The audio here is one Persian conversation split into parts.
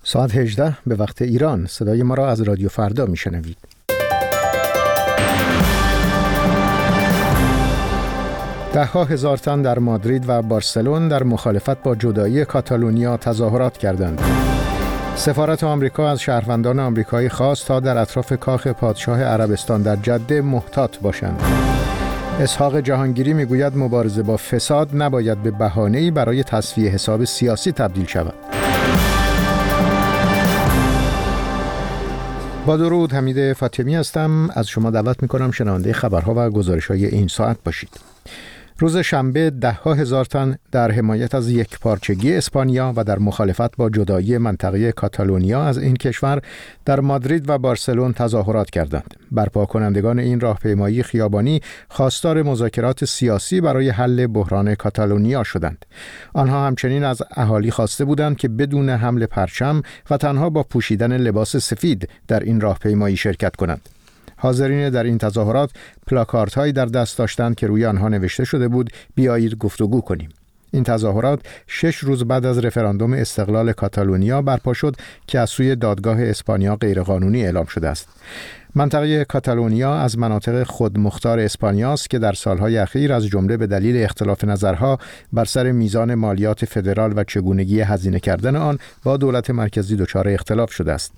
ساعت 18 به وقت ایران. صدای ما را از رادیو فردا میشنوید. ده‌ها هزار تن در مادرید و بارسلون در مخالفت با جدایی کاتالونیا تظاهرات کردند. سفارت آمریکا از شهروندان آمریکایی خواست تا در اطراف کاخ پادشاه عربستان در جده محتاط باشند. اسحاق جهانگیری میگوید مبارزه با فساد نباید به بهانه‌ای برای تصفیه حساب سیاسی تبدیل شود. با درود، حمید فاطمی هستم. از شما دعوت می‌کنم شنونده خبرها و گزارش‌های این ساعت باشید. روز شنبه ده‌ها هزار تن در حمایت از یکپارچگی اسپانیا و در مخالفت با جدایی منطقه کاتالونیا از این کشور در مادرید و بارسلون تظاهرات کردند. برپا کنندگان این راهپیمایی خیابانی خواستار مذاکرات سیاسی برای حل بحران کاتالونیا شدند. آنها همچنین از اهالی خواسته بودند که بدون حمل پرچم و تنها با پوشیدن لباس سفید در این راهپیمایی شرکت کنند. حاضرین در این تظاهرات پلاکاردهایی در دست داشتند که روی آنها نوشته شده بود بیایید گفتگو کنیم. این تظاهرات 6 روز بعد از رفراندوم استقلال کاتالونیا برپا شد که از سوی دادگاه اسپانیا غیرقانونی اعلام شده است. منطقه کاتالونیا از مناطق خودمختار اسپانیا است که در سالهای اخیر از جمله به دلیل اختلاف نظرها بر سر میزان مالیات فدرال و چگونگی هزینه کردن آن با دولت مرکزی دچار اختلاف شده است.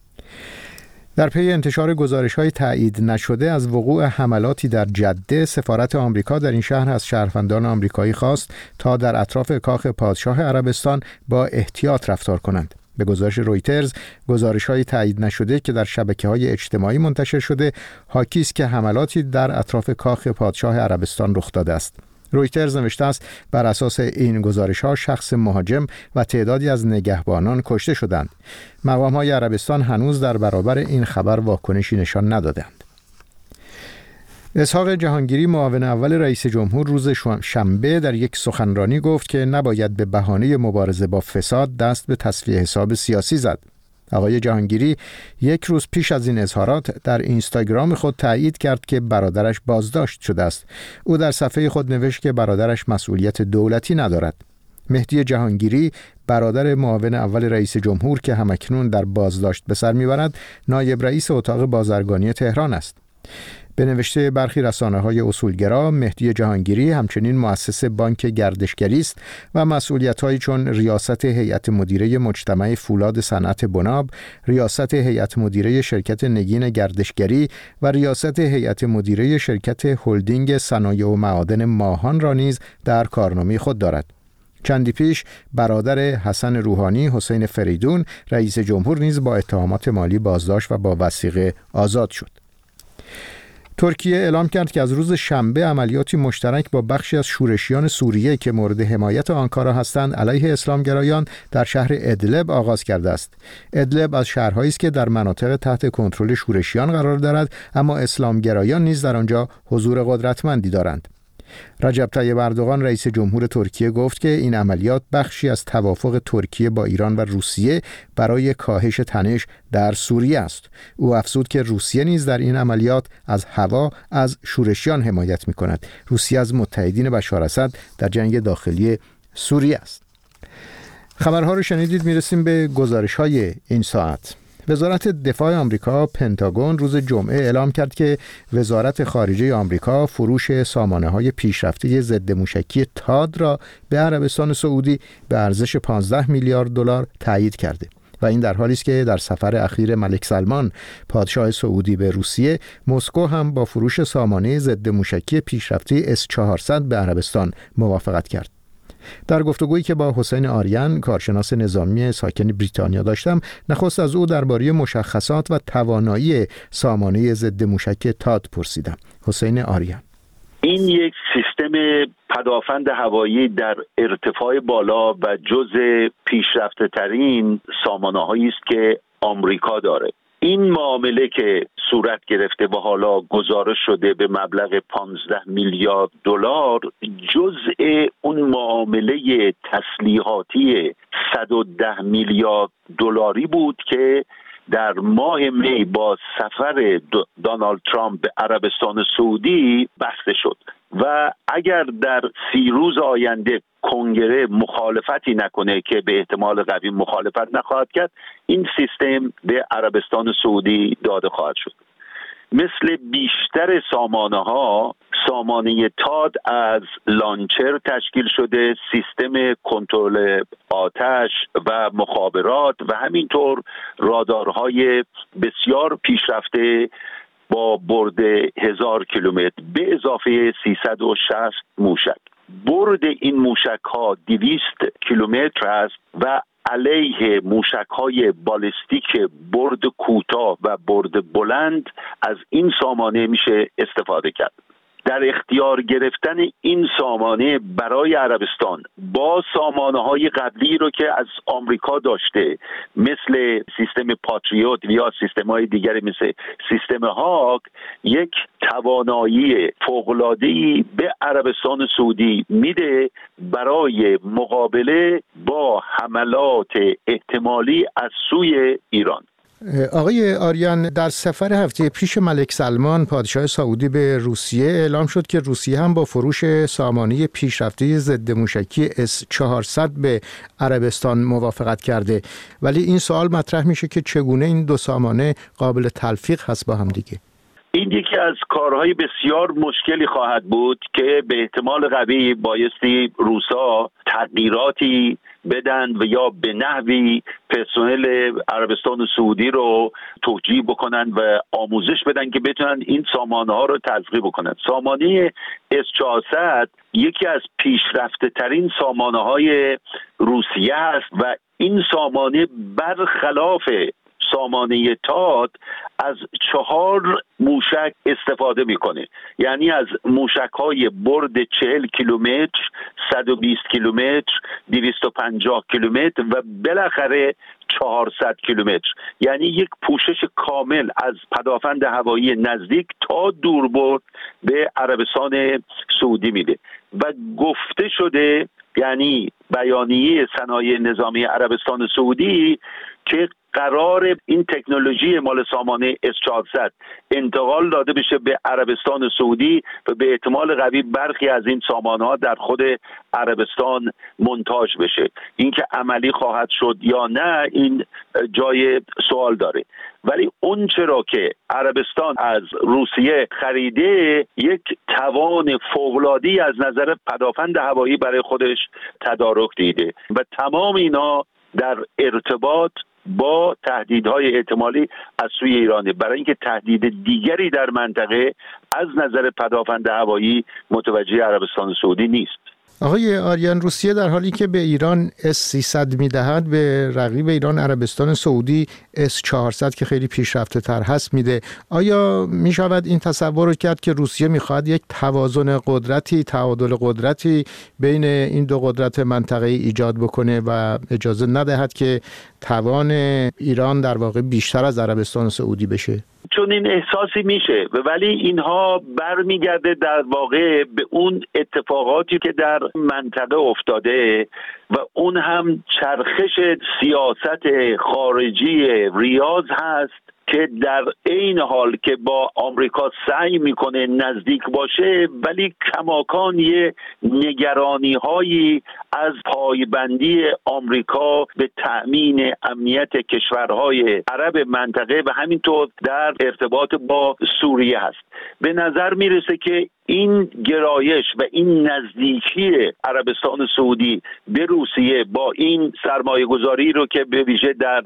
در پی انتشار گزارش‌های تایید نشده از وقوع حملاتی در جده، سفارت آمریکا در این شهر از شهروندان آمریکایی خواست تا در اطراف کاخ پادشاه عربستان با احتیاط رفتار کنند. به گزارش رویترز، گزارش‌های تایید نشده که در شبکه‌های اجتماعی منتشر شده، حاکی است که حملاتی در اطراف کاخ پادشاه عربستان رخ داده است. رویترز نوشته است بر اساس این گزارش‌ها شخص مهاجم و تعدادی از نگهبانان کشته شدند. مقام‌های عربستان هنوز در برابر این خبر واکنشی نشان ندادند. اسحاق جهانگیری معاون اول رئیس جمهور روز شنبه در یک سخنرانی گفت که نباید به بهانه مبارزه با فساد دست به تصفیه حساب سیاسی زد. آقای جهانگیری یک روز پیش از این اظهارات در اینستاگرام خود تایید کرد که برادرش بازداشت شده است. او در صفحه خود نوشت که برادرش مسئولیت دولتی ندارد. مهدی جهانگیری، برادر معاون اول رئیس جمهور که همکنون در بازداشت به سر میبرد، نایب رئیس اتاق بازرگانی تهران است. به نوشته برخی رسانه‌های اصولگرا، مهدی جهانگیری همچنین مؤسس بانک گردشگری است و مسئولیت‌هایی چون ریاست هیئت مدیره مجتمع فولاد صنعت بناب، ریاست هیئت مدیره شرکت نگین گردشگری و ریاست هیئت مدیره شرکت هلدینگ صنایع و معادن ماهان را نیز در کارنامه خود دارد. چندی پیش برادر حسن روحانی، حسین فریدون، رئیس جمهور نیز با اتهامات مالی بازداشت و با وثیقه آزاد شد. ترکیه اعلام کرد که از روز شنبه عملیاتی مشترک با بخشی از شورشیان سوریه که مورد حمایت آنکارا هستند علیه اسلامگرایان در شهر ادلب آغاز کرده است. ادلب از شهرهایی است که در مناطق تحت کنترل شورشیان قرار دارد، اما اسلامگرایان نیز در آنجا حضور قدرتمندی دارند. رجب طیب اردوغان رئیس جمهور ترکیه گفت که این عملیات بخشی از توافق ترکیه با ایران و روسیه برای کاهش تنش در سوریه است. او افزود که روسیه نیز در این عملیات از هوا از شورشیان حمایت می‌کند. روسیه از متحدین بشار اسد در جنگ داخلی سوریه است. خبرها رو شنیدید. میرسیم به گزارش‌های این ساعت. وزارت دفاع آمریکا پنتاگون روز جمعه اعلام کرد که وزارت خارجه آمریکا فروش سامانه‌های پیشرفته ضد موشکی تاد را به عربستان سعودی به ارزش 15 میلیارد دلار تایید کرده و این در حالی است که در سفر اخیر ملک سلمان پادشاه سعودی به روسیه، مسکو هم با فروش سامانه ضد موشکی پیشرفته S-400 به عربستان موافقت کرد. در گفتگویی که با حسین آریان، کارشناس نظامی ساکن بریتانیا داشتم، نخست از او درباره مشخصات و توانایی سامانه ضد موشک تاد پرسیدم. حسین آریان: این یک سیستم پدافند هوایی در ارتفاع بالا و جزء پیشرفته ترین سامانه‌هایی است که آمریکا داره. این معامله که صورت گرفته و حالا گزارش شده به مبلغ 15 میلیارد دلار جزء اون معامله تسلیحاتی 110 میلیارد دلاری بود که در ماه می با سفر دونالد ترامپ به عربستان سعودی بسته شد. و اگر در 30 روز آینده کنگره مخالفتی نکنه که به احتمال قوی مخالفت نخواهد کرد، این سیستم به عربستان سعودی داده خواهد شد. مثل بیشتر سامانه‌ها، سامانه تاد از لانچر تشکیل شده، سیستم کنترل آتش و مخابرات و همینطور رادارهای بسیار پیشرفته با برد 1000 کیلومتر به اضافه 360 موشک. برد این موشک ها 200 کیلومتر است و علیه موشک‌های بالستیک برد کوتاه و برد بلند از این سامانه میشه استفاده کرد. در اختیار گرفتن این سامانه برای عربستان با سامانه‌های قبلی رو که از آمریکا داشته، مثل سیستم پاتریوت یا سیستم‌های دیگری مثل سیستم هاک، یک توانایی فوق‌العاده‌ای به عربستان سعودی میده برای مقابله با حملات احتمالی از سوی ایران. آقای آریان، در سفر هفته پیش ملک سلمان پادشاه سعودی به روسیه اعلام شد که روسیه هم با فروش سامانه پیشرفته ضد موشکی S-400 به عربستان موافقت کرده، ولی این سوال مطرح میشه که چگونه این دو سامانه قابل تلفیق هست با هم دیگه؟ این یکی از کارهای بسیار مشکلی خواهد بود که به احتمال قوی بایستی روسا تغییراتی بدن و یا به نحوی پرسنل عربستان سعودی رو توجیه بکنن و آموزش بدن که بتونن این سامانه ها رو تلفیق بکنن. سامانه S-400 یکی از پیشرفته ترین سامانه های روسیه است و این سامانه برخلاف سامانه تاد از 4 موشک استفاده میکنه، یعنی از موشک های برد 40 کیلومتر، 120 کیلومتر، 250 کیلومتر و بالاخره 400 کیلومتر، یعنی یک پوشش کامل از پدافند هوایی نزدیک تا دوربرد به عربستان سعودی میده. و گفته شده، یعنی بیانیه صنایع نظامی عربستان سعودی، که قرار این تکنولوژی مال سامانه S-400 انتقال داده بشه به عربستان سعودی و به احتمال قوی برخی از این سامانه‌ها در خود عربستان مونتاژ بشه. اینکه عملی خواهد شد یا نه این جای سوال داره، ولی اون چرا که عربستان از روسیه خریده یک توان فوق‌العاده‌ای از نظر پدافند هوایی برای خودش تدارک دیده و تمام اینا در ارتباط با تهدیدهای احتمالی از سوی ایرانه، برای اینکه تهدید دیگری در منطقه از نظر پدافند هوایی متوجه عربستان سعودی نیست. آقای آریان، روسیه در حالی که به ایران S-300 میدهد، به رقیب ایران عربستان سعودی S-400 که خیلی پیشرفته تر هست میده. آیا میشود این تصور رو کرد که روسیه میخواد یک توازن قدرتی، تعادل قدرتی بین این دو قدرت منطقه‌ای ایجاد بکنه و اجازه ندهد که توان ایران در واقع بیشتر از عربستان سعودی بشه؟ چون این احساسی میشه، ولی اینها برمیگرده در واقع به اون اتفاقاتی که در منطقه افتاده و اون هم چرخش سیاست خارجی ریاض هست که در عین حال که با آمریکا سعی میکنه نزدیک باشه، ولی کماکان یه نگرانی هایی از پایبندی آمریکا به تأمین امنیت کشورهای عرب منطقه و همینطور در ارتباط با سوریه هست. به نظر میرسه که این گرایش و این نزدیکی عربستان سعودی به روسیه با این سرمایه گذاری رو که به ویژه در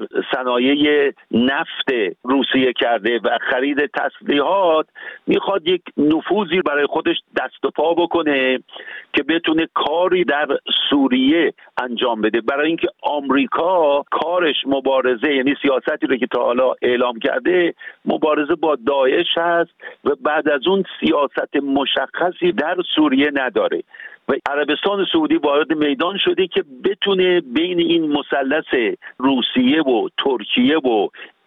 صنایع نفت روسیه کرده و خرید تسلیحات، میخواد یک نفوذی برای خودش دست و پا بکنه که بتونه کاری در سوریه انجام بده، برای اینکه آمریکا کارش مبارزه، یعنی سیاستی رو که تا حالا اعلام کرده مبارزه با داعش هست و بعد از اون سیاست مشخصی در سوریه نداره و عربستان سعودی وارد میدان شده که بتونه بین این مثلث روسیه و ترکیه و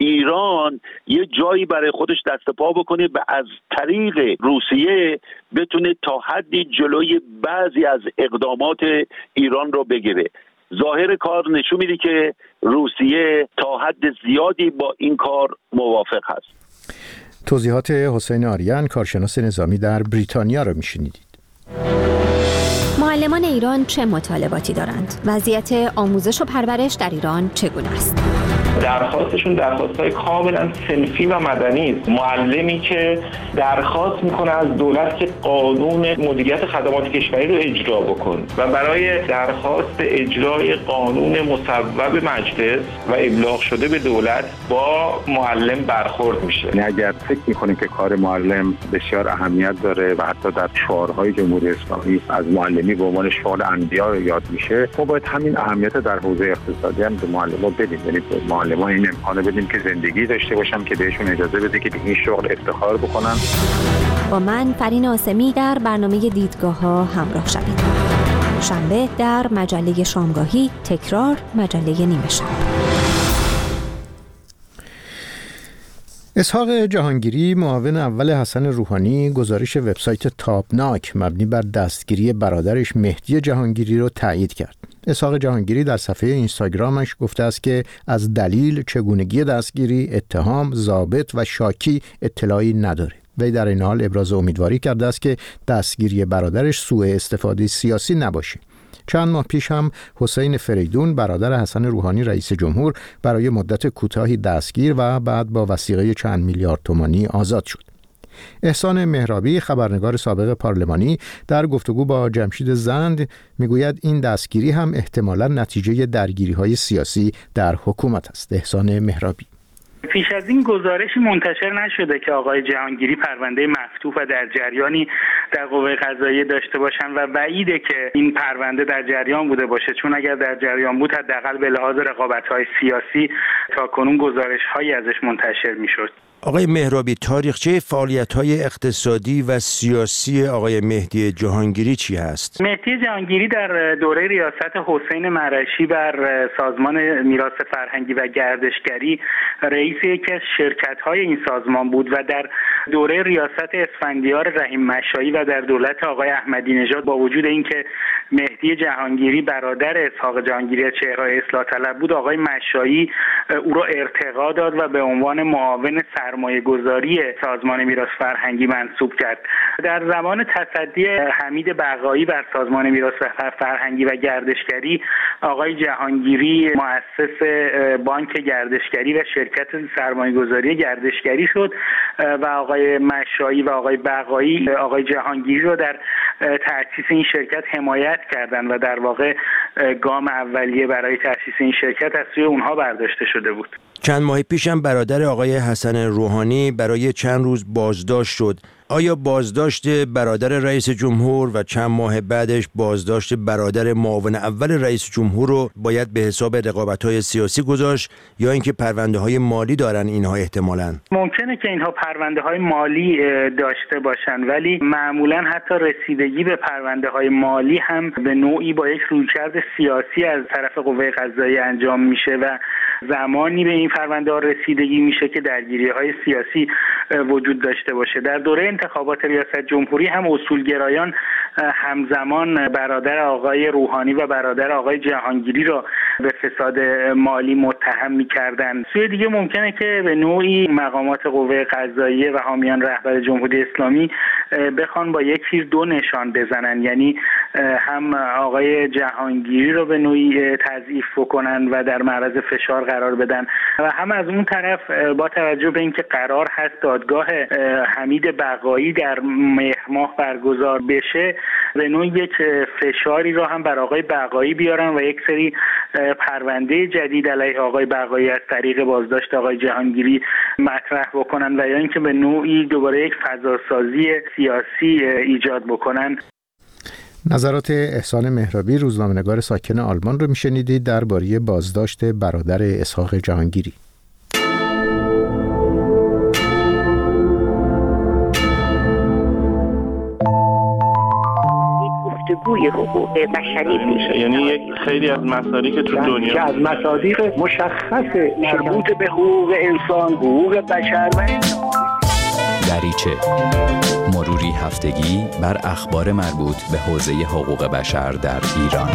ایران یه جایی برای خودش دست پا بکنه و از طریق روسیه بتونه تا حدی جلوی بعضی از اقدامات ایران رو بگیره. ظاهر کار نشون میده که روسیه تا حد زیادی با این کار موافق هست. توضیحات حسین آریان، کارشناس نظامی در بریتانیا رو میشنیدید. معلمان ایران چه مطالباتی دارند؟ وضعیت آموزش و پرورش در ایران چگونه است؟ درخواستشون درخواست‌های کاملا صنفی و مدنی است. معلمی که درخواست میکنه از دولت که قانون مدیریت خدمات کشوری رو اجرا بکن و برای درخواست اجرای قانون مصوب مجلس و ابلاغ شده به دولت با معلم برخورد میشه. اگر فکر میکنیم که کار معلم بسیار اهمیت داره و حتی در شعارهای جمهوری اسلامی از معلمی به عنوان شعار انبیا یاد میشه، ما باید همین اهمیت در حوزه اقتصادی هم به معلم‌ها بدیم، یعنی معلمان این امکانو بدیم که زندگی داشته باشن، که بهشون اجازه بده که به این شغل افتخار بکنن. با من فرین آسمی در برنامه دیدگاه‌ها همراه شوید. شنبه در مجله شامگاهی، تکرار مجله نیمه شب. اسحاق جهانگیری، معاون اول حسن روحانی، گزارش وبسایت تابناک مبنی بر دستگیری برادرش مهدی جهانگیری را تایید کرد. اسحاق جهانگیری در صفحه اینستاگرامش گفته است که از دلیل، چگونگی دستگیری، اتهام، ضابط و شاکی اطلاعی نداره. وی در این حال ابراز امیدواری کرده است که دستگیری برادرش سوء استفاده سیاسی نباشه. چند ماه پیش هم حسین فریدون، برادر حسن روحانی رئیس جمهور، برای مدت کوتاهی دستگیر و بعد با وثیقه چند میلیارد تومانی آزاد شد. احسان مهرابی، خبرنگار سابق پارلمانی، در گفتگو با جمشید زند میگوید این دستگیری هم احتمالاً نتیجه درگیری‌های سیاسی در حکومت است. احسان مهرابی: پیش از این گزارشی منتشر نشده که آقای جهانگیری پرونده مفتوح و در جریانی در قوه قضاییه داشته باشن و بعیده که این پرونده در جریان بوده باشه، چون اگر در جریان بود حداقل به لحاظ رقابت‌های سیاسی تاکنون گزارش‌هایی ازش منتشر می‌شد. آقای مهرابی، تاریخچه فعالیت‌های اقتصادی و سیاسی آقای مهدی جهانگیری چی هست؟ مهدی جهانگیری در دوره ریاست حسین معرشی بر سازمان میراث فرهنگی و گردشگری رئیس یکی از شرکت‌های این سازمان بود و در دوره ریاست اسفندیار رحیم مشایی و در دولت آقای احمدی نژاد با وجود اینکه مهدی جهانگیری برادر اسحاق جهانگیری چهره‌های اصلاح طلب بود، آقای مشایی او را ارتقا داد و به عنوان معاون سرمایه‌گذاری سازمان میراث فرهنگی منصوب کرد. در زمان تصدی حمید بقایی بر سازمان میراث فرهنگی و گردشگری، آقای جهانگیری مؤسس بانک گردشگری و شرکت سرمایه‌گذاری گردشگری شد و آقای مشایی و آقای بقایی آقای جهانگیری رو در تأسیس این شرکت حمایت کردند و در واقع گام اولیه برای تأسیس این شرکت از سوی اونها برداشته شده بود. چند ماه پیش هم برادر آقای حسن روحانی برای چند روز بازداشت شد. آیا بازداشت برادر رئیس جمهور و چند ماه بعدش بازداشت برادر معاون اول رئیس جمهور رو باید به حساب رقابت‌های سیاسی گذاشت یا اینکه پرونده‌های مالی دارن اینها احتمالاً؟ ممکنه که اینها پرونده‌های مالی داشته باشن، ولی معمولاً حتی رسیدگی به پرونده‌های مالی هم به نوعی با یک رویکرد سیاسی از طرف قوه قضاییه انجام میشه و زمانی به این پرونده‌ها رسیدگی میشه که درگیری‌های سیاسی وجود داشته باشه. در دوره انتخابات ریاست جمهوری هم اصولگرایان همزمان برادر آقای روحانی و برادر آقای جهانگیری را به فساد مالی متهم می‌کردند. سوی دیگه ممکنه که به نوعی مقامات قوه قضاییه و حامیان رهبر جمهوری اسلامی بخوان با یک تیر دو نشان بزنن، یعنی هم آقای جهانگیری رو به نوعی تضعیف بکنن و در معرض فشار قرار بدن و هم از اون طرف با توجه به اینکه قرار هست دادگاه حمید بقایی در مهر ماه برگزار بشه، به نوعی یک فشاری رو هم بر آقای بقایی بیارن و یک سری پرونده جدید علیه آقای بقایی از طریق بازداشت آقای جهانگیری مطرح بکنن و یا اینکه به نوعی دوباره یک فضاسازی سیاسی ایجاد بکنن. نظرات احسان مهرابی، روزنامه‌نگار ساکن آلمان رو میشنیدید درباره بازداشت برادر اسحاق جهانگیری. گفتگوی حقوق بشری میشه، یعنی یک خیلی از مصادیق تو دنیا که از مصادیق مشخص مربوط به حقوق انسان، حقوق بشر و دریچه، مروری هفتگی بر اخبار مربوط به حوزه حقوق بشر در ایران.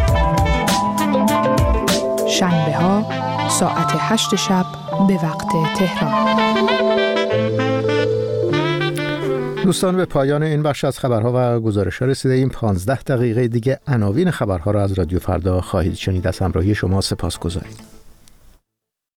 شنبه ها ساعت 8 شب به وقت تهران. دوستان، به پایان این بخش از خبرها و گزارش‌ها رسیده ایم. 15 دقیقه دیگه عناوین خبرها را از رادیو فردا خواهید شنید. از همراهی شما سپاسگزاریم.